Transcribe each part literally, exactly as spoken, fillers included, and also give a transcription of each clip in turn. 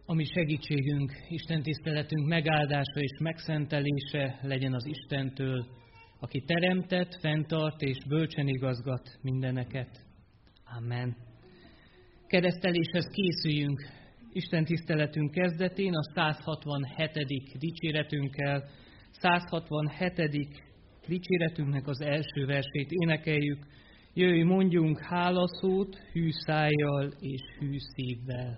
A mi segítségünk, Isten tiszteletünk megáldása és megszentelése legyen az Istentől, aki teremtett, fenntart és bölcsen igazgat mindeneket. Amen. Kereszteléshez készüljünk Isten tiszteletünk kezdetén a száz hatvanhetedik dicséretünkkel. száz hatvanhetedik dicséretünknek az első versét énekeljük. Jöjj, mondjunk hálaszót hű szájjal és hű szívvel.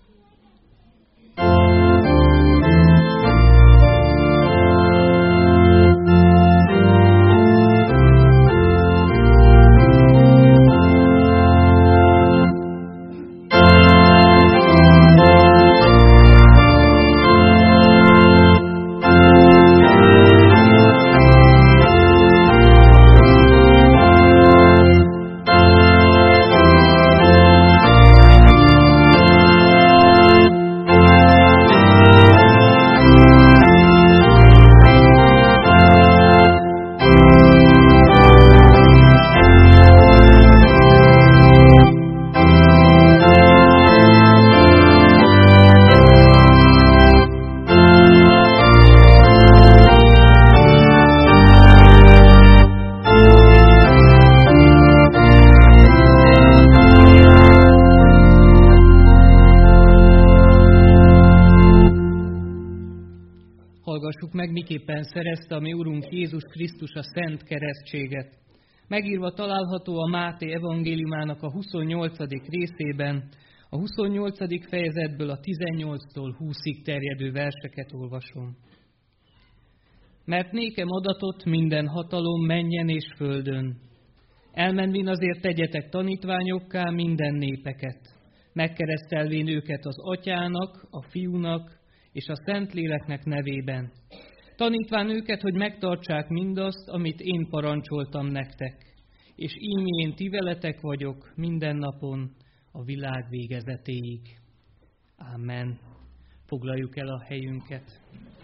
Meg miképpen szerezte a mi Urunk Jézus Krisztus a szent keresztséget. Megírva található a Máté evangéliumának a huszonnyolcadik részében, a huszonnyolcadik fejezetből a tizennyolctól húszig terjedő verseket olvasom. Mert nékem adatott minden hatalom mennyen és földön. Elmenvén azért tegyetek tanítványokká minden népeket, megkeresztelvén őket az Atyának, a Fiúnak és a Szentléleknek nevében. Tanítván őket, hogy megtartsák mindazt, amit én parancsoltam nektek, és íme én ti veletek vagyok minden napon a világ végezetéig. Amen. Foglaljuk el a helyünket.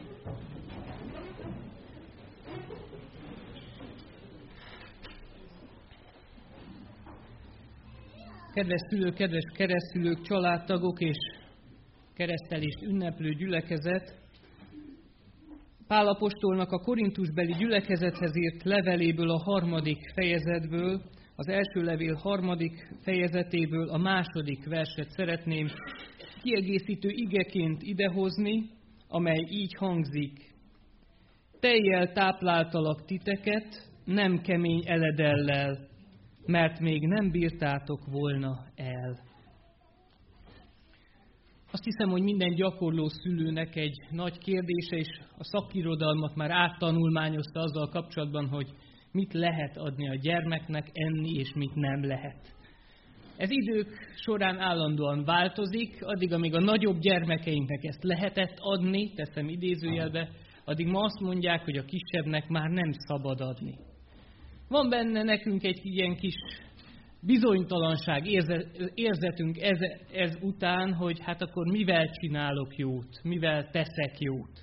Kedves szülők, kedves keresztülők, családtagok és keresztelést ünneplő gyülekezet, Pál apostolnak a korintusbeli gyülekezethez írt leveléből a harmadik fejezetből, az első levél harmadik fejezetéből a második verset szeretném kiegészítő igeként idehozni, amely így hangzik. Tejjel tápláltalak titeket, nem kemény eledellel, mert még nem bírtátok volna el. Azt hiszem, hogy minden gyakorló szülőnek egy nagy kérdése, és a szakirodalmat már áttanulmányozta azzal kapcsolatban, hogy mit lehet adni a gyermeknek enni, és mit nem lehet. Ez idők során állandóan változik, addig, amíg a nagyobb gyermekeinknek ezt lehetett adni, teszem idézőjelbe, addig ma azt mondják, hogy a kisebbnek már nem szabad adni. Van benne nekünk egy ilyen kis bizonytalanság érzetünk ez, ez után, hogy hát akkor mivel csinálok jót, mivel teszek jót.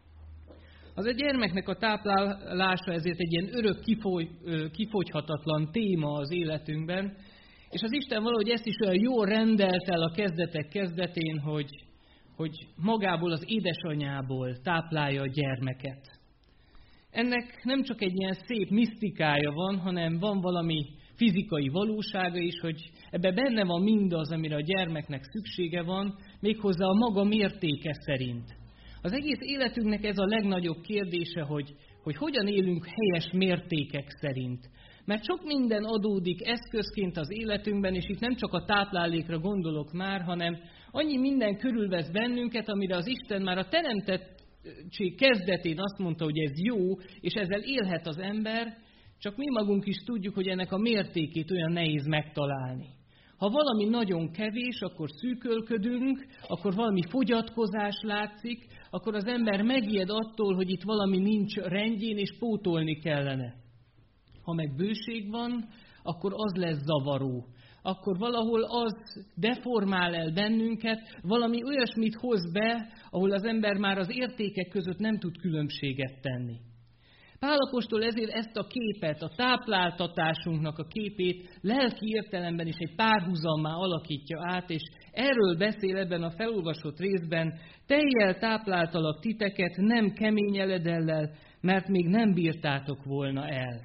Az egy gyermeknek a táplálása ezért egy ilyen örök kifogy, kifogyhatatlan téma az életünkben, és az Isten valahogy ezt is olyan jól rendelt el a kezdetek kezdetén, hogy, hogy magából az édesanyából táplálja a gyermeket. Ennek nem csak egy ilyen szép misztikája van, hanem van valami fizikai valósága is, hogy ebbe benne van mindaz, amire a gyermeknek szüksége van, méghozzá a maga mértéke szerint. Az egész életünknek ez a legnagyobb kérdése, hogy, hogy hogyan élünk helyes mértékek szerint. Mert sok minden adódik eszközként az életünkben, és itt nem csak a táplálékra gondolok már, hanem annyi minden körülvesz bennünket, amire az Isten már a teremtettség kezdetén azt mondta, hogy ez jó, és ezzel élhet az ember, csak mi magunk is tudjuk, hogy ennek a mértékét olyan nehéz megtalálni. Ha valami nagyon kevés, akkor szűkölködünk, akkor valami fogyatkozás látszik, akkor az ember megijed attól, hogy itt valami nincs rendjén, és pótolni kellene. Ha meg bőség van, akkor az lesz zavaró. Akkor valahol az deformál el bennünket, valami olyasmit hoz be, ahol az ember már az értékek között nem tud különbséget tenni. Pál apostol ezért ezt a képet, a tápláltatásunknak a képét lelki értelemben is egy párhuzammá alakítja át, és Erről beszél ebben a felolvasott részben: tejjel tápláltalak titeket, nem kemény eledellel, mert még nem bírtátok volna el.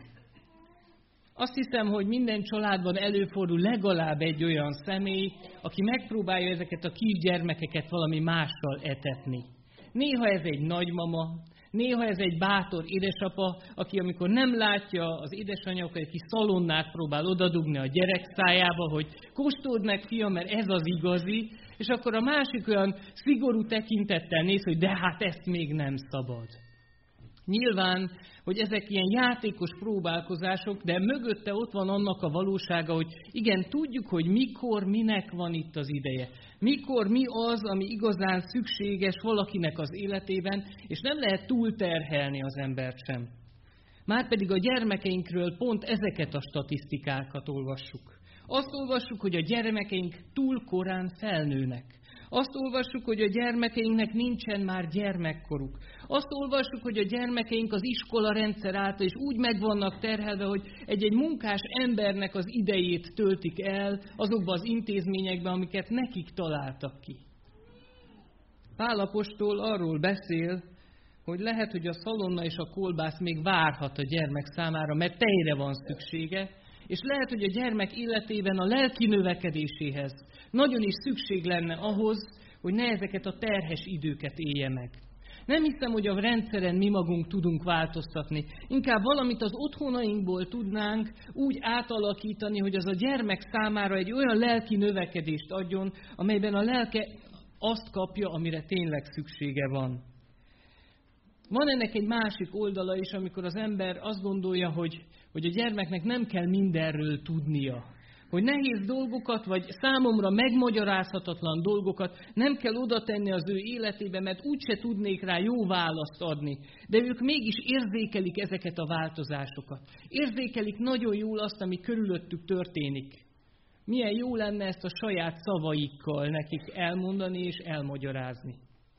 Azt hiszem, hogy minden családban előfordul legalább egy olyan személy, aki megpróbálja ezeket a kisgyermekeket valami mással etetni. Néha ez egy nagymama, néha ez egy bátor édesapa, aki amikor nem látja az édesanyja, akkor egy kis szalonnát próbál odadugni a gyerek szájába, hogy kóstold meg, fiam, mert ez az igazi, és akkor a másik olyan szigorú tekintettel néz, hogy de hát ezt még nem szabad. Nyilván, hogy ezek ilyen játékos próbálkozások, de mögötte ott van annak a valósága, hogy igen, tudjuk, hogy mikor, minek van itt az ideje. Mikor, mi az, ami igazán szükséges valakinek az életében, és nem lehet túlterhelni az embert sem. Márpedig a gyermekeinkről pont ezeket a statisztikákat olvassuk. Azt olvassuk, hogy a gyermekeink túl korán felnőnek. Azt olvassuk, hogy a gyermekeinknek nincsen már gyermekkoruk. Azt olvassuk, hogy a gyermekeink az iskola rendszer által is úgy meg vannak terhelve, hogy egy-egy munkás embernek az idejét töltik el azokban az intézményekben, amiket nekik találtak ki. Pál apostol arról beszél, hogy lehet, hogy a szalonna és a kolbász még várhat a gyermek számára, mert tejre van szüksége, és lehet, hogy a gyermek életében a lelki növekedéséhez nagyon is szükség lenne ahhoz, hogy ne ezeket a terhes időket élje meg. Nem hiszem, hogy a rendszeren mi magunk tudunk változtatni. Inkább valamit az otthonainkból tudnánk úgy átalakítani, hogy az a gyermek számára egy olyan lelki növekedést adjon, amelyben a lelke azt kapja, amire tényleg szüksége van. Van ennek egy másik oldala is, amikor az ember azt gondolja, hogy, hogy a gyermeknek nem kell mindenről tudnia. Hogy nehéz dolgokat, vagy számomra megmagyarázhatatlan dolgokat nem kell oda tenni az ő életébe, mert úgyse tudnék rá jó választ adni. De ők mégis érzékelik ezeket a változásokat. Érzékelik nagyon jól azt, ami körülöttük történik. Milyen jó lenne ezt a saját szavaikkal nekik elmondani és elmagyarázni.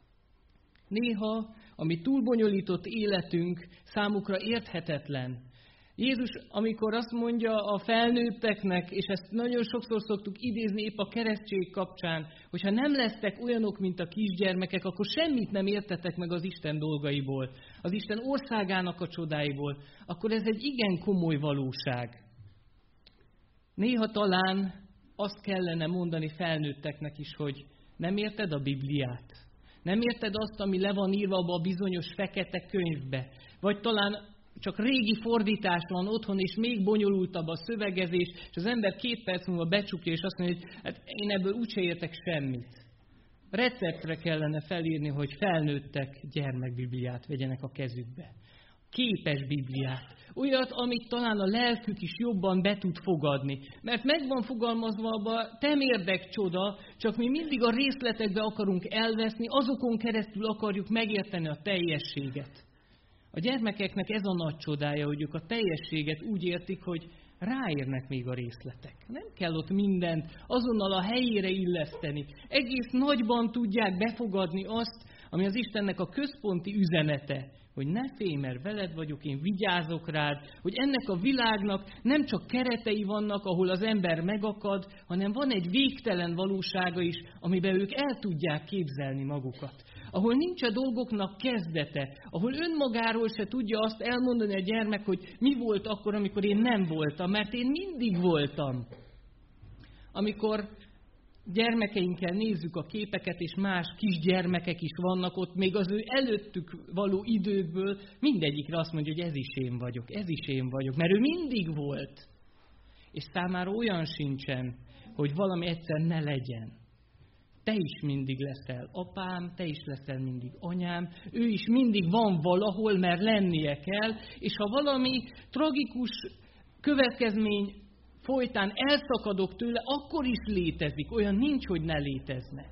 Néha, ami túlbonyolított életünk számukra érthetetlen. Jézus, amikor azt mondja a felnőtteknek, és ezt nagyon sokszor szoktuk idézni épp a keresztség kapcsán, hogyha nem lesztek olyanok, mint a kisgyermekek, akkor semmit nem értetek meg az Isten dolgaiból, az Isten országának a csodáiból, akkor ez egy igen komoly valóság. Néha talán azt kellene mondani felnőtteknek is, hogy nem érted a Bibliát. Nem érted azt, ami le van írva abba a bizonyos fekete könyvbe. Vagy talán csak régi fordítás van otthon, és még bonyolultabb a szövegezés, és az ember két perc múlva becsukja, és azt mondja, hogy hát én ebből úgyse értek semmit. Receptre kellene felírni, hogy felnőttek gyermekbibliát vegyenek a kezükbe. Képes Bibliát. Olyat, amit talán a lelkük is jobban be tud fogadni. Mert meg van fogalmazva abba, te mérdek csoda, csak mi mindig a részletekbe akarunk elveszni, azokon keresztül akarjuk megérteni a teljességet. A gyermekeknek ez a nagy csodája, hogy ők a teljességet úgy értik, hogy ráérnek még a részletek. Nem kell ott mindent azonnal a helyére illeszteni. Egész nagyban tudják befogadni azt, ami az Istennek a központi üzenete, hogy ne félj, mert veled vagyok, én vigyázok rád, hogy ennek a világnak nem csak keretei vannak, ahol az ember megakad, hanem van egy végtelen valósága is, amiben ők el tudják képzelni magukat. Ahol nincs a dolgoknak kezdete, ahol önmagáról se tudja azt elmondani a gyermek, hogy mi volt akkor, amikor én nem voltam, mert én mindig voltam. Amikor gyermekeinkkel nézzük a képeket, és más kisgyermekek is vannak ott, még az ő előttük való időkből, mindegyikre azt mondja, hogy ez is én vagyok, ez is én vagyok, mert ő mindig volt. És számára olyan sincsen, hogy valami egyszer ne legyen. Te is mindig leszel apám, te is leszel mindig anyám, ő is mindig van valahol, mert lennie kell, és ha valami tragikus következmény folytán elszakadok tőle, akkor is létezik, olyan nincs, hogy ne létezne.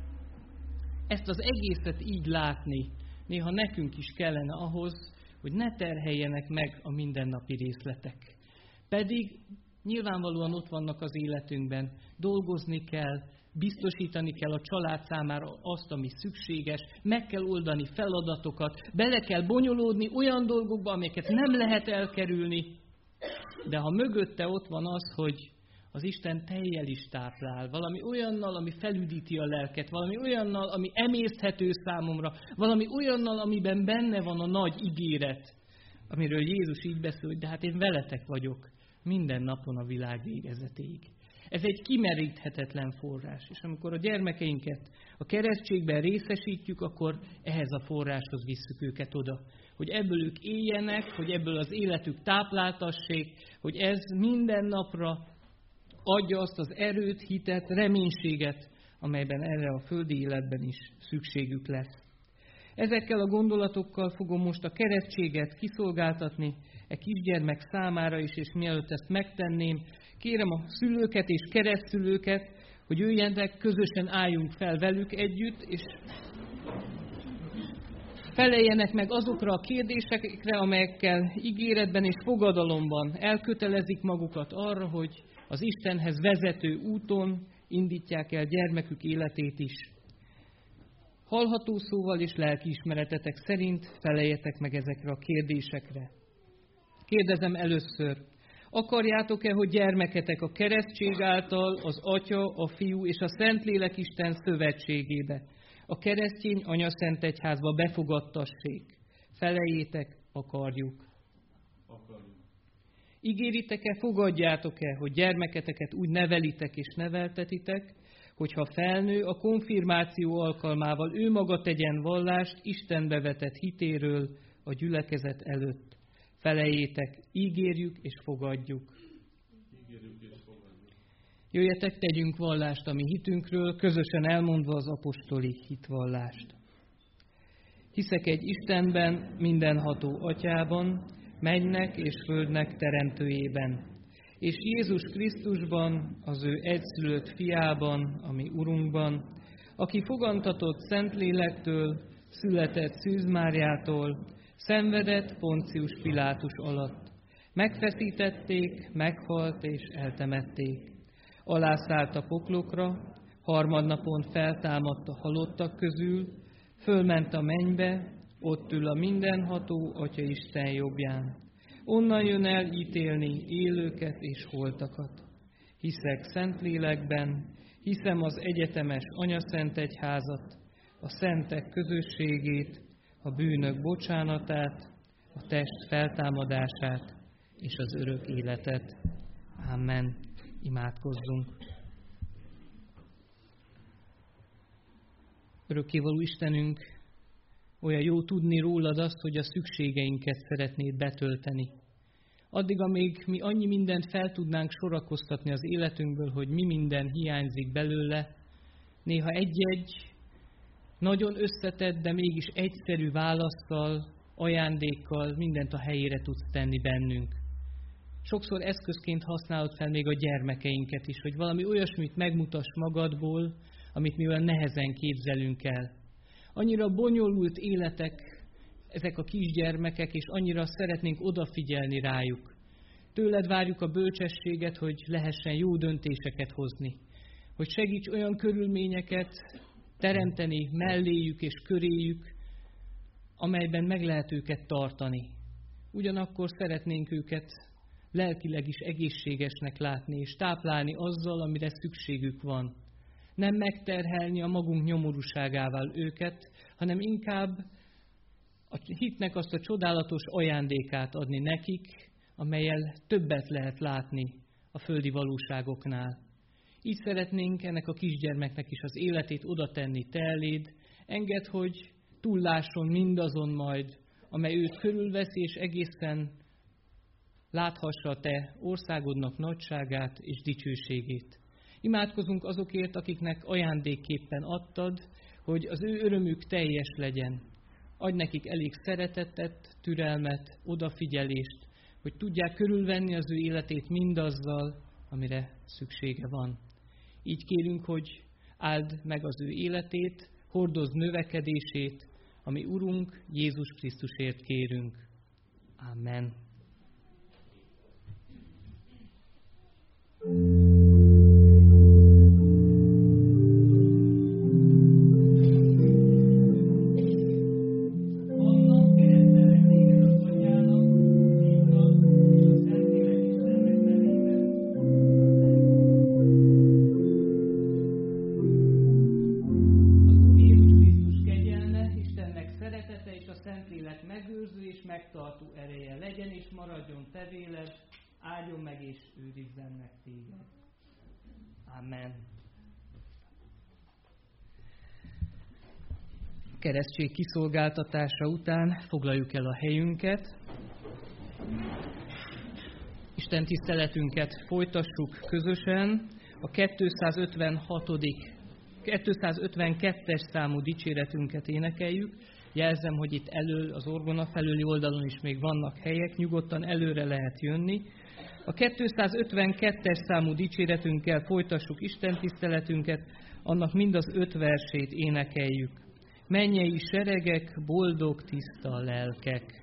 Ezt az egészet így látni, néha nekünk is kellene ahhoz, hogy ne terheljenek meg a mindennapi részletek. Pedig nyilvánvalóan ott vannak az életünkben, dolgozni kell, biztosítani kell a család számára azt, ami szükséges, meg kell oldani feladatokat, bele kell bonyolódni olyan dolgokba, amelyeket nem lehet elkerülni, de ha mögötte ott van az, hogy az Isten tejjel is táplál, valami olyannal, ami felüdíti a lelket, valami olyannal, ami emészthető számomra, valami olyannal, amiben benne van a nagy ígéret, amiről Jézus így beszél, hogy de hát én veletek vagyok minden napon a világ végezetéig. Ez egy kimeríthetetlen forrás, és amikor a gyermekeinket a keresztségben részesítjük, akkor ehhez a forráshoz visszük őket oda. Hogy ebből ők éljenek, hogy ebből az életük tápláltassék, hogy ez minden napra adja azt az erőt, hitet, reménységet, amelyben erre a földi életben is szükségük lesz. Ezekkel a gondolatokkal fogom most a keresztséget kiszolgáltatni e kisgyermek számára is, és mielőtt ezt megtenném, kérem a szülőket és keresztszülőket, hogy jöjjenek, közösen álljunk fel velük együtt, és feleljenek meg azokra a kérdésekre, amelyekkel ígéretben és fogadalomban elkötelezik magukat arra, hogy az Istenhez vezető úton indítják el gyermekük életét is. Hallható szóval és lelkiismeretetek szerint feleljetek meg ezekre a kérdésekre. Kérdezem először, akarjátok-e, hogy gyermeketek a keresztség által az Atya, a Fiú és a Szentlélek Isten szövetségébe, a keresztény anyaszentegyházba befogadtassék? Feleljétek, akarjuk. Akarjuk. Ígéritek-e, fogadjátok-e, hogy gyermeketeket úgy nevelitek és neveltetitek, hogyha felnő, a konfirmáció alkalmával ő maga tegyen vallást Istenbe vetett hitéről a gyülekezet előtt? Feleljétek, ígérjük és fogadjuk. Ígérjük és fogadjuk. Jöjjetek, tegyünk vallást a mi hitünkről, közösen elmondva az apostoli hitvallást. Hiszek egy Istenben, mindenható Atyában, mennynek és földnek teremtőjében, és Jézus Krisztusban, az ő egyszülött fiában, a mi Urunkban, aki fogantatott Szentlélektől, született Szűz Máriától, szenvedett Poncius Pilátus alatt. Megfeszítették, meghalt és eltemették. Alászállt a poklokra, harmadnapon feltámadt a halottak közül, fölment a mennybe, ott ül a mindenható Atya Isten jobbján. Onnan jön el ítélni élőket és holtakat. Hiszek Szentlélekben, hiszem az egyetemes anyaszentegyházat, a szentek közösségét, a bűnök bocsánatát, a test feltámadását és az örök életet. Amen. Imádkozzunk. Örökkévaló Istenünk, olyan jó tudni rólad azt, hogy a szükségeinket szeretnéd betölteni. Addig, amíg mi annyi mindent fel tudnánk sorakoztatni az életünkből, hogy mi minden hiányzik belőle, néha egy-egy nagyon összetett, de mégis egyszerű válaszsal, ajándékkal mindent a helyére tudsz tenni bennünk. Sokszor eszközként használod fel még a gyermekeinket is, hogy valami olyasmit megmutass magadból, amit mi olyan nehezen képzelünk el. Annyira bonyolult életek ezek a kisgyermekek, és annyira szeretnénk odafigyelni rájuk. Tőled várjuk a bölcsességet, hogy lehessen jó döntéseket hozni. Hogy segíts olyan körülményeket teremteni melléjük és köréjük, amelyben meg lehet őket tartani. Ugyanakkor szeretnénk őket lelkileg is egészségesnek látni, és táplálni azzal, amire szükségük van. Nem megterhelni a magunk nyomorúságával őket, hanem inkább a hitnek azt a csodálatos ajándékát adni nekik, amellyel többet lehet látni a földi valóságoknál. Így szeretnénk ennek a kisgyermeknek is az életét oda tenni te eléd, engedd, hogy túllásson mindazon majd, amely őt körülveszi, és egészen láthassa a te országodnak nagyságát és dicsőségét. Imádkozunk azokért, akiknek ajándékképpen adtad, hogy az ő örömük teljes legyen. Adj nekik elég szeretetet, türelmet, odafigyelést, hogy tudják körülvenni az ő életét mindazzal, amire szüksége van. Így kérünk, hogy áld meg az ő életét, hordozd növekedését, ami Urunk Jézus Krisztusért kérünk. Amen. Amen. maradjon te véled, áldjon meg és őrizzen meg téged. Amen. Keresztség kiszolgáltatása után foglaljuk el a helyünket. Isten tiszteletünket folytassuk közösen. A kétszázötvenkettes számú dicséretünket énekeljük. Jelzem, hogy itt elől, az orgona felüli oldalon is még vannak helyek, nyugodtan előre lehet jönni. A kétszázötvenkettes számú dicséretünkkel folytassuk Isten tiszteletünket, annak mind az öt versét énekeljük. Mennyei seregek, boldog, tiszta lelkek.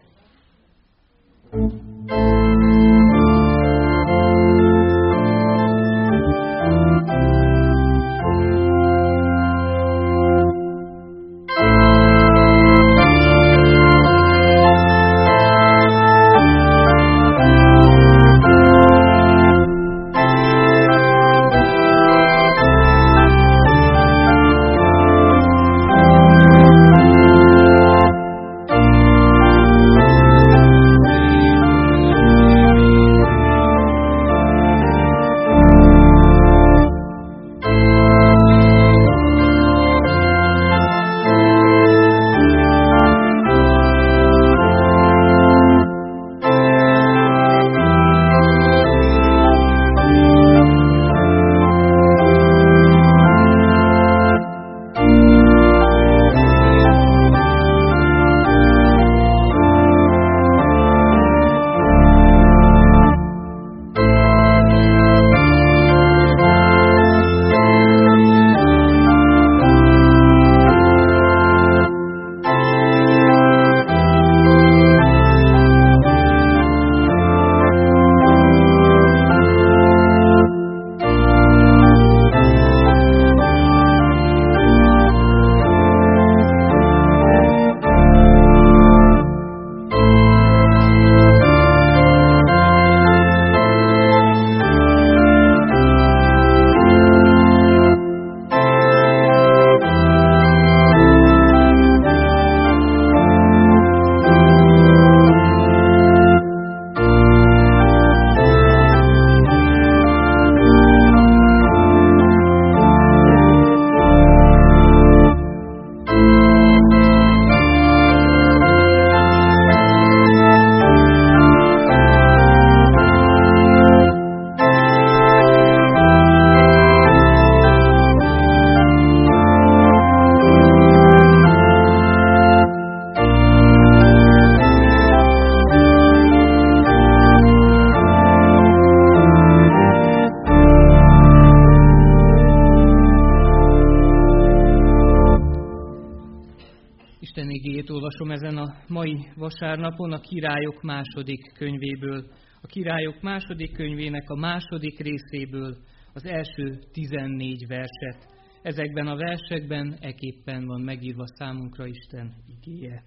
Olvasom ezen a mai vasárnapon a Királyok második könyvéből, a Királyok második könyvének a második részéből az első tizennégy verset. Ezekben a versekben eképpen van megírva számunkra Isten igéje.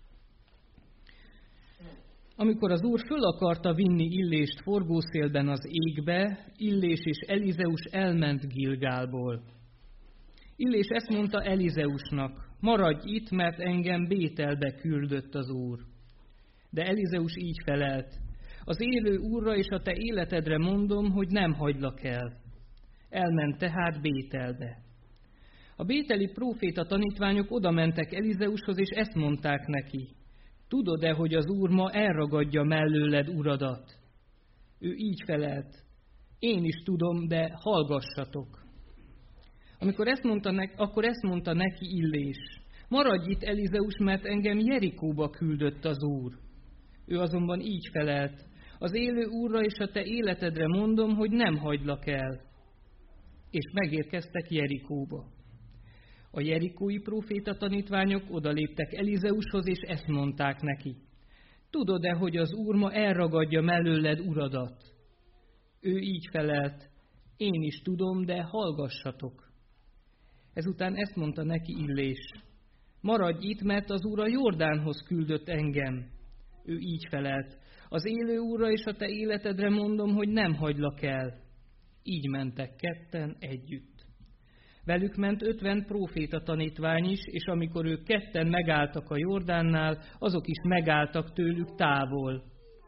Amikor az Úr föl akarta vinni Illést forgószélben az égbe, Illés és Elizeus elment Gilgálból. Illés ezt mondta Elizeusnak: maradj itt, mert engem Bételbe küldött az Úr. De Elizeus így felelt: az élő Úrra és a te életedre mondom, hogy nem hagylak el. Elment tehát Bételbe. A bételi próféta tanítványok oda mentek Elizeushoz, és ezt mondták neki: tudod-e, hogy az Úr ma elragadja mellőled uradat? Ő így felelt: én is tudom, de hallgassatok. Amikor ezt mondta ne- akkor ezt mondta neki Illés: maradj itt, Elizeus, mert engem Jerikóba küldött az Úr. Ő azonban így felelt: az élő Úrra és a te életedre mondom, hogy nem hagylak el. És megérkeztek Jerikóba. A jerikói próféta tanítványok odaléptek Elizeushoz, és ezt mondták neki: tudod-e, hogy az Úr ma elragadja mellőled uradat? Ő így felelt: én is tudom, de hallgassatok. Ezután ezt mondta neki Illés: maradj itt, mert az Úr a Jordánhoz küldött engem. Ő így felelt: az élő Úrra és a te életedre mondom, hogy nem hagylak el. Így mentek ketten együtt. Velük ment ötven próféta tanítvány is, és amikor ők ketten megálltak a Jordánnál, azok is megálltak tőlük távol.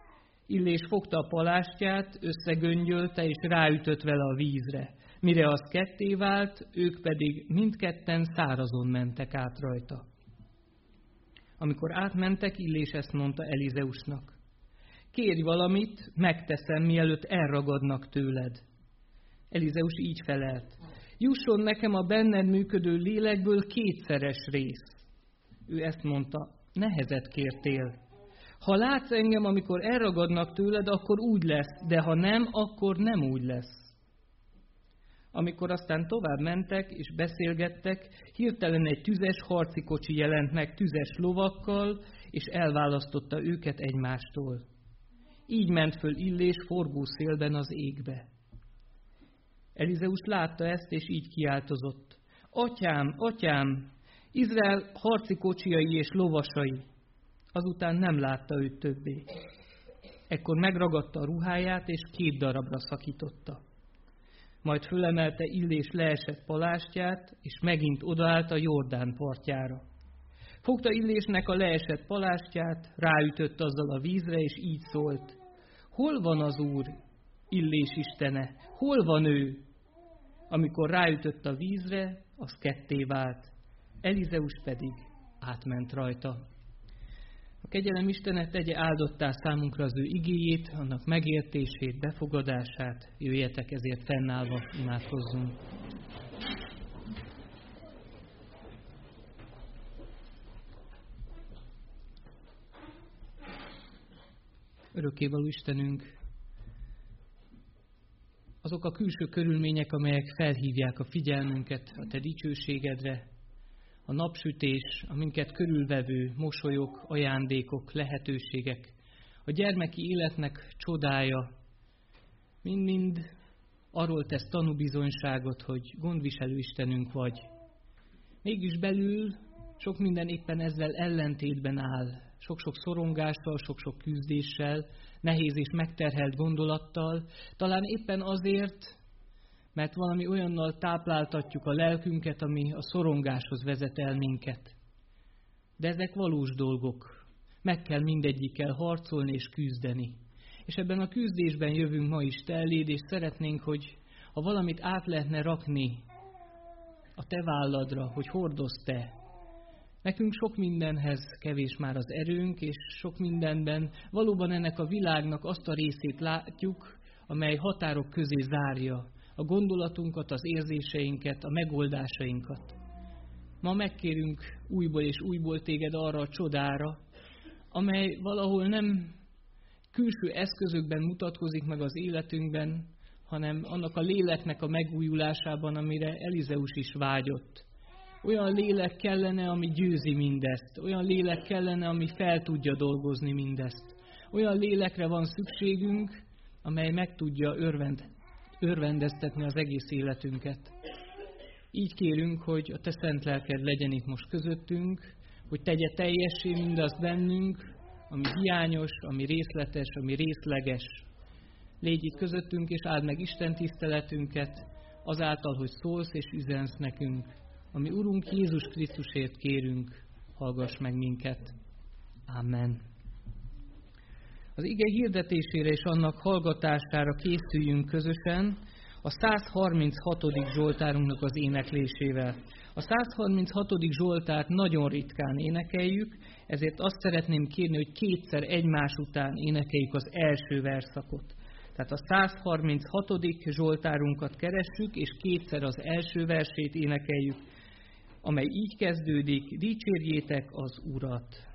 Illés fogta a palástját, összegöngyölte és ráütött vele a vízre. Mire az ketté vált, ők pedig mindketten szárazon mentek át rajta. Amikor átmentek, Illés ezt mondta Elizeusnak: kérj valamit, megteszem, mielőtt elragadnak tőled. Elizeus így felelt: jusson nekem a benned működő lélekből kétszeres rész. Ő ezt mondta: nehezet kértél. Ha látsz engem, amikor elragadnak tőled, akkor úgy lesz, de ha nem, akkor nem úgy lesz. Amikor aztán tovább mentek és beszélgettek, hirtelen egy tüzes harci kocsi jelent meg tüzes lovakkal, és elválasztotta őket egymástól. Így ment föl Illés forgó szélben az égbe. Elizeus látta ezt, és így kiáltozott: atyám, atyám, Izrael harci kocsiai és lovasai. Azután nem látta őt többé. Ekkor megragadta a ruháját, és két darabra szakította. Majd fölemelte Illés leesett palástját, és megint odaállt a Jordán partjára. Fogta Illésnek a leesett palástját, ráütött azzal a vízre, és így szólt: hol van az Úr, Illés istene? Hol van ő? Amikor ráütött a vízre, az ketté vált. Elizeus pedig átment rajta. A kegyelem Istene tegye áldottá számunkra az ő igéjét, annak megértését, befogadását. Jöjjetek ezért fennállva, imádkozzunk. Örökkévaló Istenünk, azok a külső körülmények, amelyek felhívják a figyelmünket a Te dicsőségedre, a napsütés, a minket körülvevő mosolyok, ajándékok, lehetőségek, a gyermeki életnek csodája, mind-mind arról tesz tanúbizonyságot, hogy gondviselő Istenünk vagy. Mégis belül sok minden éppen ezzel ellentétben áll, sok-sok szorongással, sok-sok küzdéssel, nehéz és megterhelt gondolattal, talán éppen azért, mert valami olyannal tápláltatjuk a lelkünket, ami a szorongáshoz vezet el minket. De ezek valós dolgok. Meg kell mindegyikkel harcolni és küzdeni. És ebben a küzdésben jövünk ma is Te eléd, és szeretnénk, hogy ha valamit át lehetne rakni a Te válladra, hogy hordozz Te. Nekünk sok mindenhez kevés már az erőnk, és sok mindenben valóban ennek a világnak azt a részét látjuk, amely határok közé zárja a gondolatunkat, az érzéseinket, a megoldásainkat. Ma megkérünk újból és újból Téged arra a csodára, amely valahol nem külső eszközökben mutatkozik meg az életünkben, hanem annak a léleknek a megújulásában, amire Elizeus is vágyott. Olyan lélek kellene, ami győzi mindezt. Olyan lélek kellene, ami fel tudja dolgozni mindezt. Olyan lélekre van szükségünk, amely meg tudja örvend, örvendeztetni az egész életünket. Így kérünk, hogy a Te szent lelked legyen itt most közöttünk, hogy tegye teljessé mindazt bennünk, ami hiányos, ami részletes, ami részleges. Légy itt közöttünk, és áld meg Isten tiszteletünket, azáltal, hogy szólsz és üzensz nekünk. Ami Urunk Jézus Krisztusért kérünk, hallgass meg minket. Amen. Az ige hirdetésére és annak hallgatására készüljünk közösen a száz harminchatodik Zsoltárunknak az éneklésével. A száz harminchatodik Zsoltárt nagyon ritkán énekeljük, ezért azt szeretném kérni, hogy kétszer egymás után énekeljük az első verszakot. Tehát a száz harminchatodik Zsoltárunkat keressük, és kétszer az első versét énekeljük, amely így kezdődik: dicsérjétek az Urat!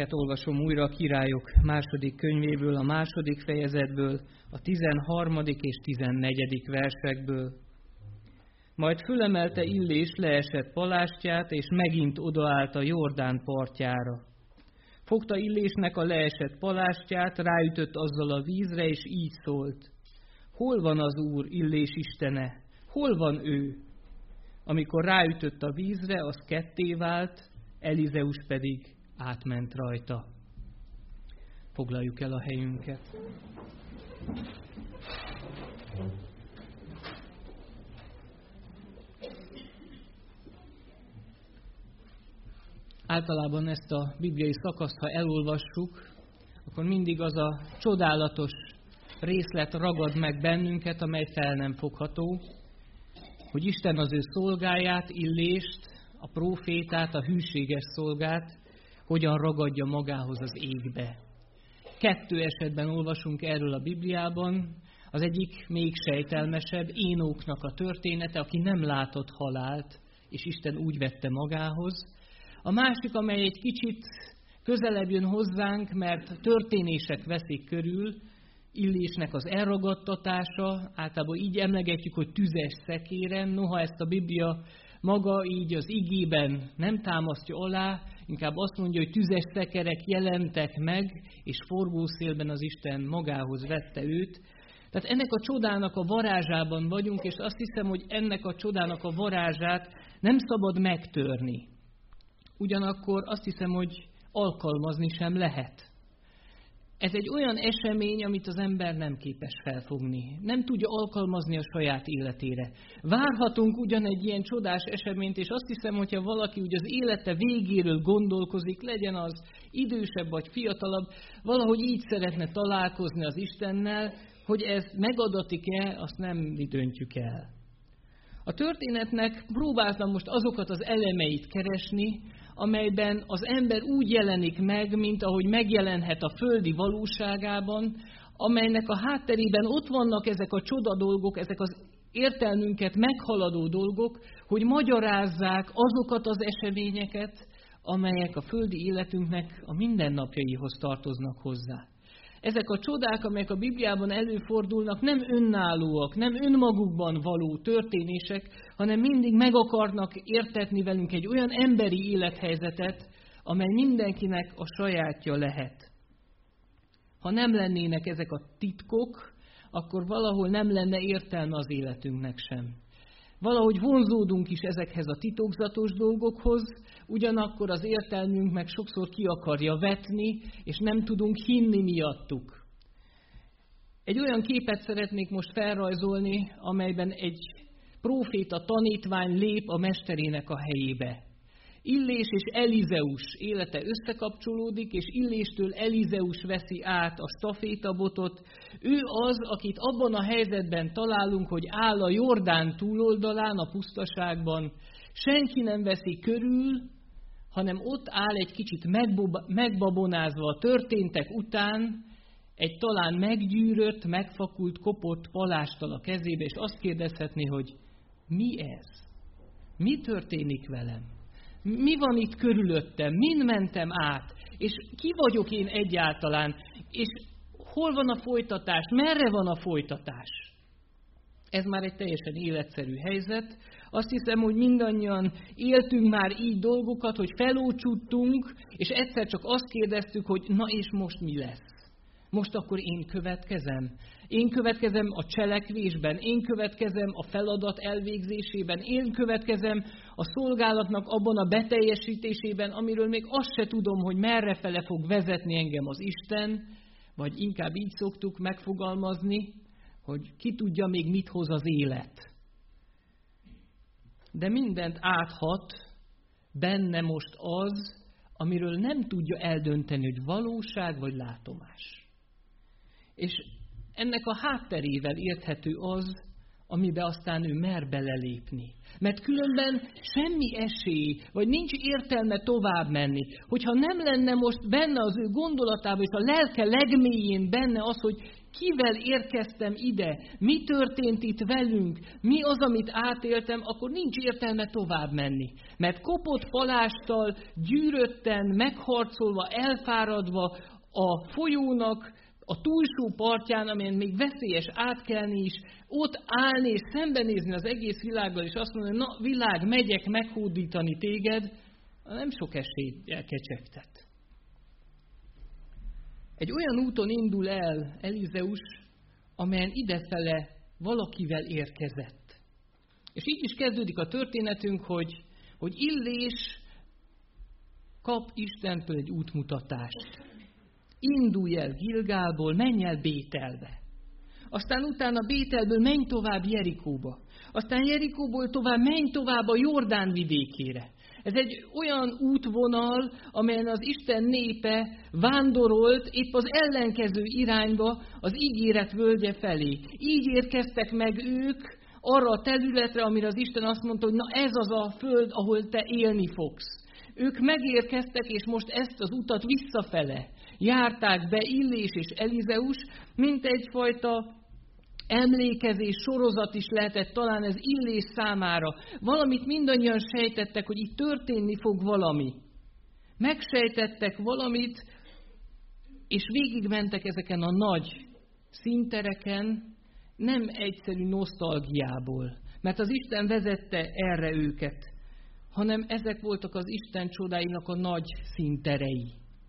helyünket olvasom újra a Királyok második könyvéből, a második fejezetből, a tizenharmadik és tizennegyedik versekből. Majd fölemelte Illés leesett palástját, és megint odaállt a Jordán partjára. Fogta Illésnek a leesett palástját, ráütött azzal a vízre, és így szólt: Hol van az Úr, Illés istene? Hol van ő? Amikor ráütött a vízre, az ketté vált, Elizeus pedig átment rajta. Foglaljuk el a helyünket. Általában ezt a bibliai szakaszt, ha elolvassuk, akkor mindig az a csodálatos részlet ragad meg bennünket, amely fel nem fogható, hogy Isten az ő szolgáját, Illést, a prófétát, a hűséges szolgát hogyan ragadja magához az égbe. Kettő esetben olvasunk erről a Bibliában, az egyik még sejtelmesebb, Énóknak a története, aki nem látott halált, és Isten úgy vette magához. A másik, amely egy kicsit közelebb jön hozzánk, mert történések veszik körül, Illésnek az elragadtatása, általában így emlegetjük, hogy tüzes szekéren, noha ezt a Biblia maga így az igében nem támasztja alá, inkább azt mondja, hogy tüzes szekerek jelentek meg, és forgószélben az Isten magához vette őt. Tehát ennek a csodának a varázsában vagyunk, és azt hiszem, hogy ennek a csodának a varázsát nem szabad megtörni. Ugyanakkor azt hiszem, hogy alkalmazni sem lehet. Ez egy olyan esemény, amit az ember nem képes felfogni. Nem tudja alkalmazni a saját életére. Várhatunk ugyan egy ilyen csodás eseményt, és azt hiszem, hogyha valaki úgy az élete végéről gondolkozik, legyen az idősebb vagy fiatalabb, valahogy így szeretne találkozni az Istennel, hogy ez megadatik-e, azt nem döntjük el. A történetnek próbáltam most azokat az elemeit keresni, amelyben az ember úgy jelenik meg, mint ahogy megjelenhet a földi valóságában, amelynek a hátterében ott vannak ezek a csoda dolgok, ezek az értelmünket meghaladó dolgok, hogy magyarázzák azokat az eseményeket, amelyek a földi életünknek a mindennapjaihoz tartoznak hozzá. Ezek a csodák, amelyek a Bibliában előfordulnak, nem önállóak, nem önmagukban való történések, hanem mindig meg akarnak értetni velünk egy olyan emberi élethelyzetet, amely mindenkinek a sajátja lehet. Ha nem lennének ezek a titkok, akkor valahol nem lenne értelme az életünknek sem. Valahogy vonzódunk is ezekhez a titokzatos dolgokhoz, ugyanakkor az értelmünk meg sokszor ki akarja vetni, és nem tudunk hinni miattuk. Egy olyan képet szeretnék most felrajzolni, amelyben egy próféta tanítvány lép a mesterének a helyébe. Illés és Elizeus élete összekapcsolódik, és Illéstől Elizeus veszi át a stafétabotot. Ő az, akit abban a helyzetben találunk, hogy áll a Jordán túloldalán, a pusztaságban. Senki nem veszi körül, hanem ott áll egy kicsit megbabonázva a történtek után, egy talán meggyűrött, megfakult, kopott palásttal a kezébe, és azt kérdezhetné, hogy mi ez? Mi történik velem? Mi van itt körülöttem? Min mentem át? És ki vagyok én egyáltalán? És hol van a folytatás? Merre van a folytatás? Ez már egy teljesen életszerű helyzet. Azt hiszem, hogy mindannyian éltünk már így dolgokat, hogy felócsúttunk, és egyszer csak azt kérdeztük, hogy na és most mi lesz? Most akkor én következem. Én következem a cselekvésben, én következem a feladat elvégzésében, én következem a szolgálatnak abban a beteljesítésében, amiről még azt se tudom, hogy merrefele fog vezetni engem az Isten, vagy inkább így szoktuk megfogalmazni, hogy ki tudja még mit hoz az élet. De mindent áthat benne most az, amiről nem tudja eldönteni, hogy valóság vagy látomás. És ennek a hátterével érthető az, amiben aztán ő mer belelépni. Mert különben semmi esély, vagy nincs értelme tovább menni. Hogyha nem lenne most benne az ő gondolatában, és a lelke legmélyén benne az, hogy kivel érkeztem ide, mi történt itt velünk, mi az, amit átéltem, akkor nincs értelme tovább menni. Mert kopott palásttal, gyűrötten, megharcolva, elfáradva a folyónak, a túlsó partján, amelyen még veszélyes átkelni is, ott állni és szembenézni az egész világgal, és azt mondani, na világ, megyek meghódítani téged, nem sok esélyel kecsegtet. Egy olyan úton indul el Elizeus, amelyen idefele valakivel érkezett. És így is kezdődik a történetünk, hogy, hogy Illés kap Istentől egy útmutatást. Indulj el Gilgálból, menj el Bételbe. Aztán utána Bételből menj tovább Jerikóba. Aztán Jerikóból tovább menj tovább a Jordán vidékére. Ez egy olyan útvonal, amelyen az Isten népe vándorolt épp az ellenkező irányba, az ígéret völgye felé. Így érkeztek meg ők arra a területre, amire az Isten azt mondta, hogy na ez az a föld, ahol te élni fogsz. Ők megérkeztek, és most ezt az utat visszafele járták be Illés és Elizeus, mint egyfajta emlékezés sorozat is lehetett talán ez Illés számára. Valamit mindannyian sejtettek, hogy itt történni fog valami. Megsejtettek valamit, és végigmentek ezeken a nagy színtereken, nem egyszerű nosztalgiából, mert az Isten vezette erre őket, hanem ezek voltak az Isten csodáinak a nagy színterei.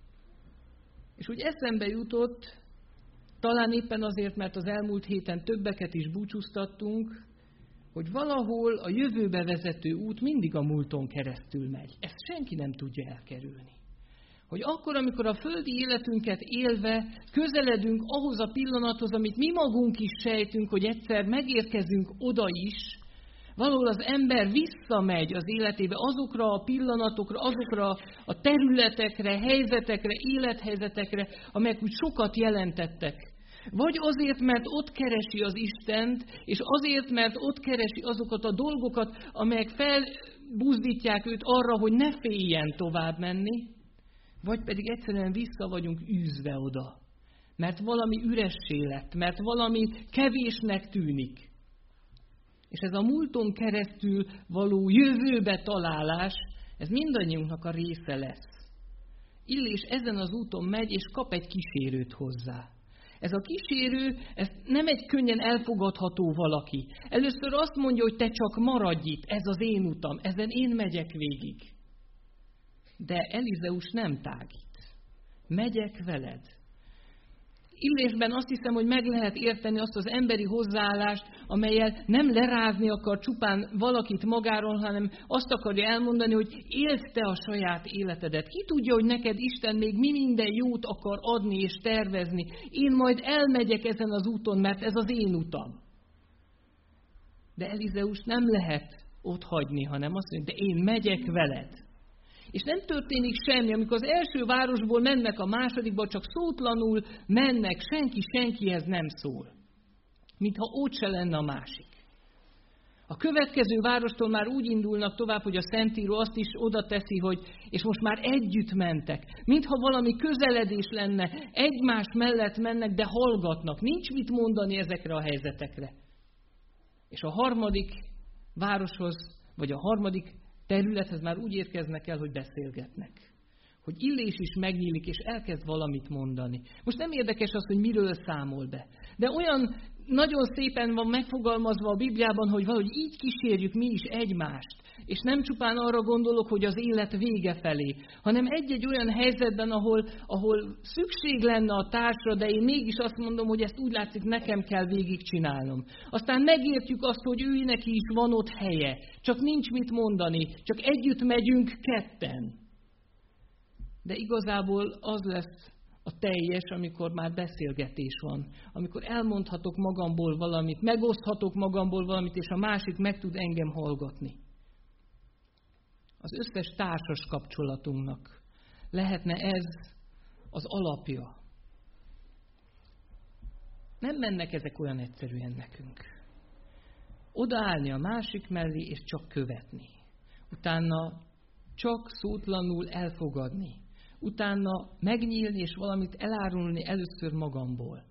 És úgy eszembe jutott, talán éppen azért, mert az elmúlt héten többeket is búcsúztattunk, hogy valahol a jövőbe vezető út mindig a múlton keresztül megy. Ezt senki nem tudja elkerülni. Hogy akkor, amikor a földi életünket élve közeledünk ahhoz a pillanathoz, amit mi magunk is sejtünk, hogy egyszer megérkezünk oda is, valahol az ember visszamegy az életébe azokra a pillanatokra, azokra a területekre, helyzetekre, élethelyzetekre, amelyek úgy sokat jelentettek. Vagy azért, mert ott keresi az Istent, és azért, mert ott keresi azokat a dolgokat, amelyek felbuzdítják őt arra, hogy ne féljen tovább menni, vagy pedig egyszerűen vissza vagyunk űzve oda. Mert valami üressé lett, mert valami kevésnek tűnik. És ez a múlton keresztül való jövőbe találás, ez mindannyiunknak a része lesz. Illés ezen az úton megy, és kap egy kísérőt hozzá. Ez a kísérő, ez nem egy könnyen elfogadható valaki. Először azt mondja, hogy te csak maradj itt, ez az én utam, ezen én megyek végig. De Elizeus nem tágít. Megyek veled. Illésben azt hiszem, hogy meg lehet érteni azt az emberi hozzáállást, amellyel nem lerázni akar csupán valakit magáról, hanem azt akarja elmondani, hogy éld te a saját életedet. Ki tudja, hogy neked Isten még mi minden jót akar adni és tervezni. Én majd elmegyek ezen az úton, mert ez az én utam. De Elizeus nem lehet ott hagyni, hanem azt mondja, de én megyek veled. És nem történik semmi, amikor az első városból mennek a másodikba, csak szótlanul mennek, senki senkihez nem szól. Mintha ott se lenne a másik. A következő várostól már úgy indulnak tovább, hogy a Szentíró azt is oda teszi, hogy és most már együtt mentek. Mintha valami közeledés lenne, egymás mellett mennek, de hallgatnak. Nincs mit mondani ezekre a helyzetekre. És a harmadik városhoz, vagy a harmadik területhez már úgy érkeznek el, hogy beszélgetnek. Hogy Illés is megnyílik, és elkezd valamit mondani. Most nem érdekes az, hogy miről számol be. De olyan nagyon szépen van megfogalmazva a Bibliában, hogy valahogy így kísérjük mi is egymást. És nem csupán arra gondolok, hogy az élet vége felé, hanem egy-egy olyan helyzetben, ahol, ahol szükség lenne a társra, de én mégis azt mondom, hogy ezt úgy látszik, nekem kell végigcsinálnom. Aztán megértjük azt, hogy ő neki is van ott helye, csak nincs mit mondani, csak együtt megyünk ketten. De igazából az lesz a teljes, amikor már beszélgetés van, amikor elmondhatok magamból valamit, megoszthatok magamból valamit, és a másik meg tud engem hallgatni. Az összes társas kapcsolatunknak lehetne ez az alapja. Nem mennek ezek olyan egyszerűen nekünk. Odaállni a másik mellé, és csak követni. Utána csak szótlanul elfogadni. Utána megnyílni, és valamit elárulni először magamból.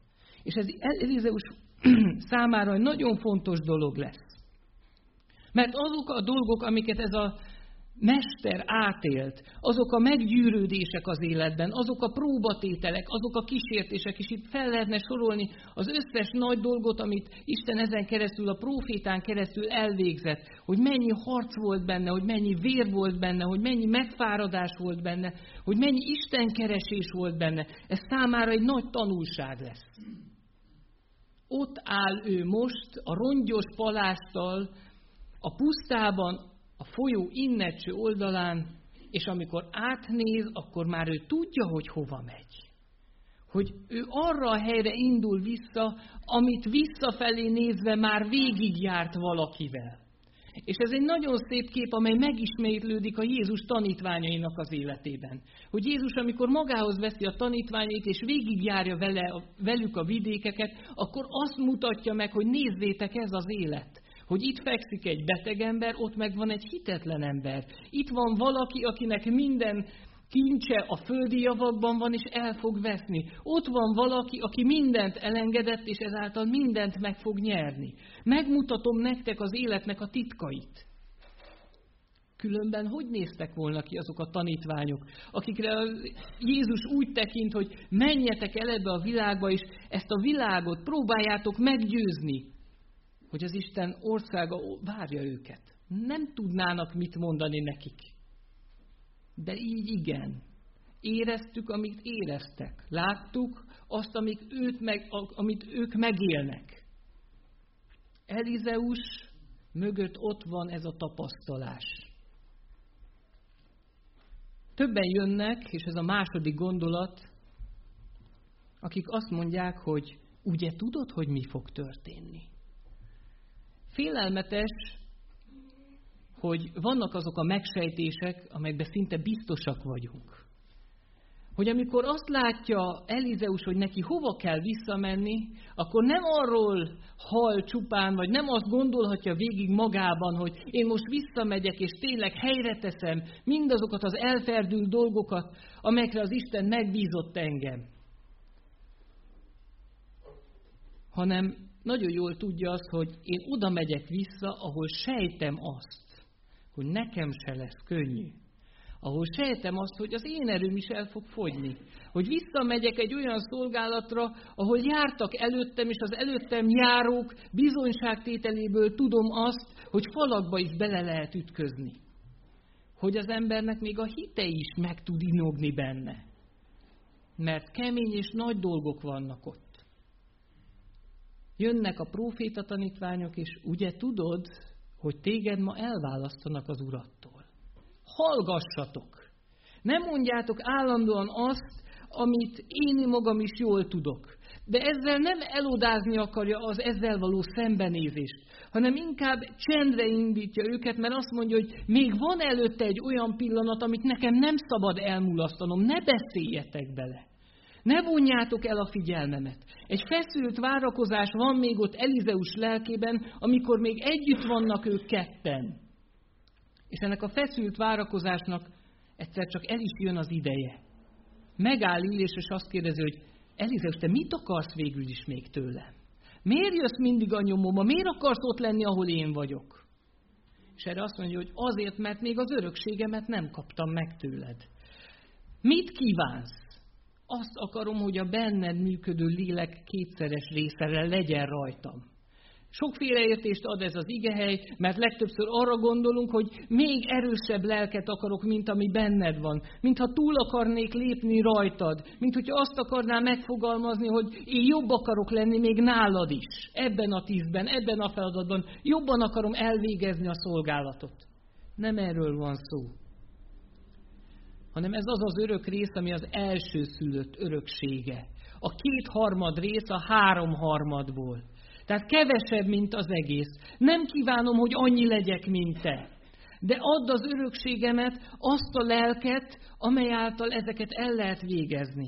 És ez Elizeus számára egy nagyon fontos dolog lesz. Mert azok a dolgok, amiket ez a mester átélt, azok a meggyűrődések az életben, azok a próbatételek, azok a kísértések, és itt fel lehetne sorolni az összes nagy dolgot, amit Isten ezen keresztül, a prófétán keresztül elvégzett, hogy mennyi harc volt benne, hogy mennyi vér volt benne, hogy mennyi megfáradás volt benne, hogy mennyi istenkeresés volt benne. Ez számára egy nagy tanulság lesz. Ott áll ő most a rongyos palásttal, a pusztában, a folyó innetső oldalán, és amikor átnéz, akkor már ő tudja, hogy hova megy. Hogy ő arra a helyre indul vissza, amit visszafelé nézve már végigjárt valakivel. És ez egy nagyon szép kép, amely megismétlődik a Jézus tanítványainak az életében. Hogy Jézus, amikor magához veszi a tanítványait, és végigjárja vele, velük a vidékeket, akkor azt mutatja meg, hogy nézzétek, ez az élet. Hogy itt fekszik egy beteg ember, ott meg van egy hitetlen ember. Itt van valaki, akinek minden kincse a földi javakban van, és el fog veszni. Ott van valaki, aki mindent elengedett, és ezáltal mindent meg fog nyerni. Megmutatom nektek az életnek a titkait. Különben hogy néztek volna ki azok a tanítványok, akikre Jézus úgy tekint, hogy menjetek el ebbe a világba, és ezt a világot próbáljátok meggyőzni, hogy az Isten országa várja őket. Nem tudnának mit mondani nekik. De így igen. Éreztük, amit éreztek. Láttuk azt, amit, őt meg, amit ők megélnek. Elizeus mögött ott van ez a tapasztalás. Többen jönnek, és ez a második gondolat, akik azt mondják, hogy ugye tudod, hogy mi fog történni. Félelmetes, hogy vannak azok a megsejtések, amelyekben szinte biztosak vagyunk. Hogy amikor azt látja Elizeus, hogy neki hova kell visszamenni, akkor nem arról hall csupán, vagy nem azt gondolhatja végig magában, hogy én most visszamegyek, és tényleg helyre teszem mindazokat az elferdült dolgokat, amelyekre az Isten megbízott engem. Hanem nagyon jól tudja azt, hogy én oda megyek vissza, ahol sejtem azt, hogy nekem se lesz könnyű. Ahol sejtem azt, hogy az én erőm is el fog fogyni. Hogy visszamegyek egy olyan szolgálatra, ahol jártak előttem, és az előttem járók bizonyságtételéből tudom azt, hogy falakba is bele lehet ütközni. Hogy az embernek még a hite is meg tud inogni benne. Mert kemény és nagy dolgok vannak ott. Jönnek a próféta tanítványok, és ugye tudod, hogy téged ma elválasztanak az Urattól. Hallgassatok! Nem mondjátok állandóan azt, amit én magam is jól tudok. De ezzel nem elodázni akarja az ezzel való szembenézést, hanem inkább csendre indítja őket, mert azt mondja, hogy még van előtte egy olyan pillanat, amit nekem nem szabad elmulasztanom, ne beszéljetek bele. Ne vonjátok el a figyelmemet. Egy feszült várakozás van még ott Elizeus lelkében, amikor még együtt vannak ők ketten. És ennek a feszült várakozásnak egyszer csak el is jön az ideje. Megáll Illés, és azt kérdezi, hogy Elizeus, te mit akarsz végül is még tőlem? Miért jössz mindig a nyomomba? Miért akarsz ott lenni, ahol én vagyok? És erre azt mondja, hogy azért, mert még az örökségemet nem kaptam meg tőled. Mit kívánsz? Azt akarom, hogy a benned működő lélek kétszeres részre legyen rajtam. Sok félreértést ad ez az igehely, mert legtöbbször arra gondolunk, hogy még erősebb lelket akarok, mint ami benned van. Mintha túl akarnék lépni rajtad. Mint hogyha azt akarnám megfogalmazni, hogy én jobb akarok lenni még nálad is. Ebben a tízben, ebben a feladatban. Jobban akarom elvégezni a szolgálatot. Nem erről van szó. Hanem ez az az örök rész, ami az elsőszülött öröksége. A kétharmad rész a háromharmadból. Tehát kevesebb, mint az egész. Nem kívánom, hogy annyi legyek, mint te. De add az örökségemet, azt a lelket, amely által ezeket el lehet végezni.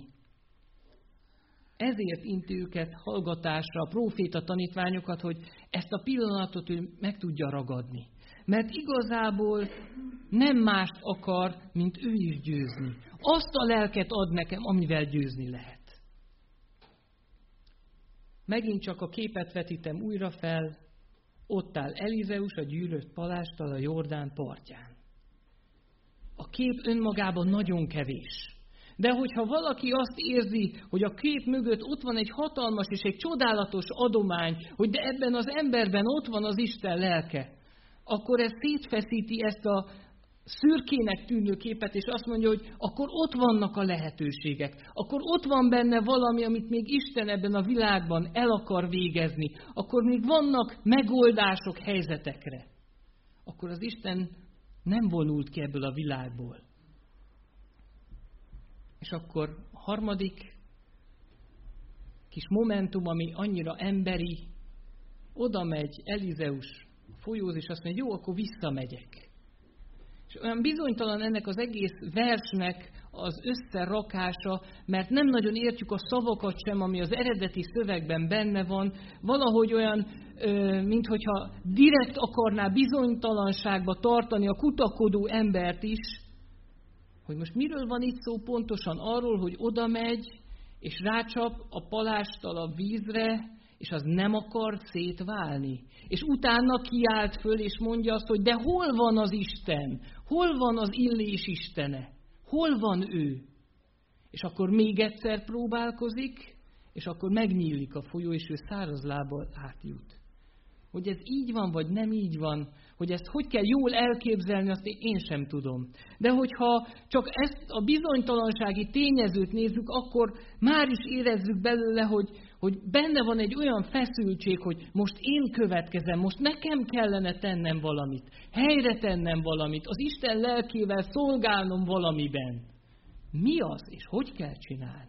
Ezért inti őket hallgatásra, a próféta tanítványokat, hogy ezt a pillanatot ő meg tudja ragadni. Mert igazából nem mást akar, mint ő is győzni. Azt a lelket ad nekem, amivel győzni lehet. megint csak a képet vetítem újra fel, ott áll Elizeus a gyűrött palásttal a Jordán partján. A kép önmagában nagyon kevés. De hogyha valaki azt érzi, hogy a kép mögött ott van egy hatalmas és egy csodálatos adomány, hogy de ebben az emberben ott van az Isten lelke, akkor ez szétfeszíti ezt a szürkének tűnő képet, és azt mondja, hogy akkor ott vannak a lehetőségek. Akkor ott van benne valami, amit még Isten ebben a világban el akar végezni. Akkor még vannak megoldások helyzetekre. Akkor az Isten nem vonult ki ebből a világból. És akkor a harmadik kis momentum, ami annyira emberi, oda megy Elizeus folyóz, és azt mondja, jó, akkor visszamegyek. És olyan bizonytalan ennek az egész versnek az összerakása, mert nem nagyon értjük a szavakat sem, ami az eredeti szövegben benne van. Valahogy olyan, minthogyha direkt akarná bizonytalanságba tartani a kutakodó embert is, hogy most miről van itt szó pontosan? Arról, hogy oda megy, és rácsap a palásttal a vízre, és az nem akar szétválni. És utána kiált föl, és mondja azt, hogy de hol van az Isten? Hol van az Illés Istene? Hol van ő? És akkor még egyszer próbálkozik, és akkor megnyílik a folyó, és ő száraz lábbal átjut. Hogy ez így van, vagy nem így van, hogy ezt hogy kell jól elképzelni, azt én sem tudom. De hogyha csak ezt a bizonytalansági tényezőt nézzük, akkor már is érezzük belőle, hogy, hogy benne van egy olyan feszültség, hogy most én következem, most nekem kellene tennem valamit, helyre tennem valamit, az Isten lelkével szolgálnom valamiben. Mi az, és hogy kell csinálni?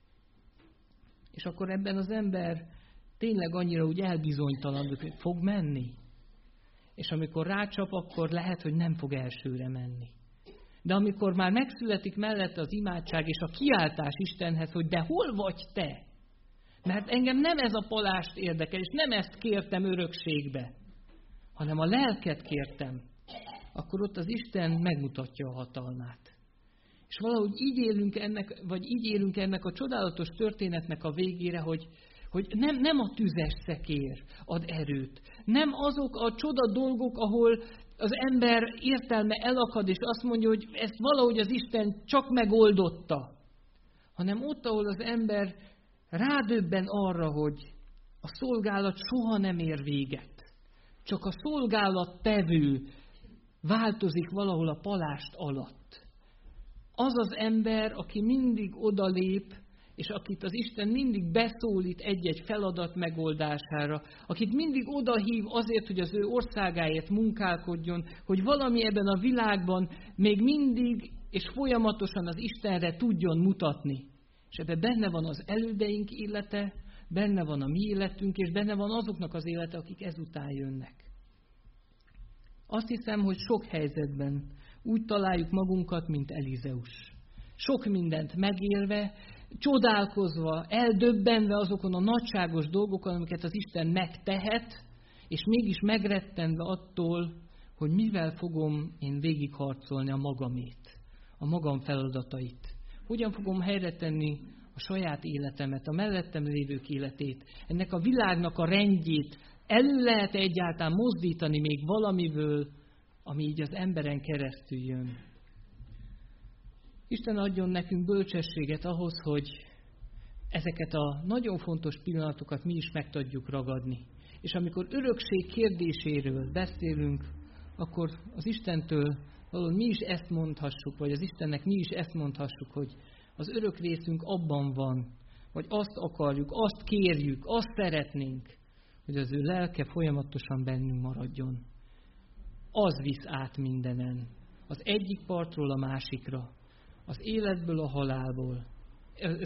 És akkor ebben az ember tényleg annyira úgy elbizonytalanodik, hogy fog menni. És amikor rácsap, akkor lehet, hogy nem fog elsőre menni. De amikor már megszületik mellette az imádság és a kiáltás Istenhez, hogy de hol vagy te? Mert engem nem ez a palást érdekel, és nem ezt kértem örökségbe, hanem a lelket kértem, akkor ott az Isten megmutatja a hatalmát. És valahogy így élünk ennek, vagy így élünk ennek a csodálatos történetnek a végére, hogy hogy nem, nem a tüzes szekér ad erőt. Nem azok a csoda dolgok, ahol az ember értelme elakad, és azt mondja, hogy ezt valahogy az Isten csak megoldotta. Hanem ott, ahol az ember rádöbben arra, hogy a szolgálat soha nem ér véget. Csak a szolgálat tevő változik valahol a palást alatt. Az az ember, aki mindig odalép, és akit az Isten mindig beszólít egy-egy feladat megoldására, akit mindig odahív azért, hogy az ő országáért munkálkodjon, hogy valami ebben a világban még mindig és folyamatosan az Istenre tudjon mutatni. És ebben benne van az elődeink élete, benne van a mi életünk, és benne van azoknak az élete, akik ezután jönnek. Azt hiszem, hogy sok helyzetben úgy találjuk magunkat, mint Elizeus. Sok mindent megélve, csodálkozva, eldöbbenve azokon a nagyságos dolgokon, amiket az Isten megtehet, és mégis megrettenve attól, hogy mivel fogom én végigharcolni a magamét, a magam feladatait. Hogyan fogom helyre tenni a saját életemet, a mellettem lévők életét, ennek a világnak a rendjét, elő lehet egyáltalán mozdítani még valamiből, ami így az emberen keresztül jön. Isten adjon nekünk bölcsességet ahhoz, hogy ezeket a nagyon fontos pillanatokat mi is meg tudjuk ragadni. És amikor örökség kérdéséről beszélünk, akkor az Istentől valahol mi is ezt mondhassuk, vagy az Istennek mi is ezt mondhassuk, hogy az örök részünk abban van, vagy azt akarjuk, azt kérjük, azt szeretnénk, hogy az ő lelke folyamatosan bennünk maradjon. Az visz át mindenen, az egyik partról a másikra, az életből a halálból, az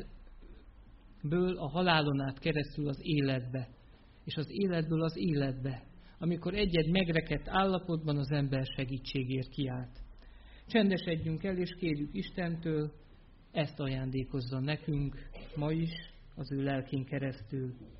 életből a halálon át keresztül az életbe, és az életből az életbe, amikor egy-egy megrekedt állapotban az ember segítségért kiált. Csendesedjünk el, és kérjük Istentől, ezt ajándékozza nekünk ma is, az ő lelkén keresztül.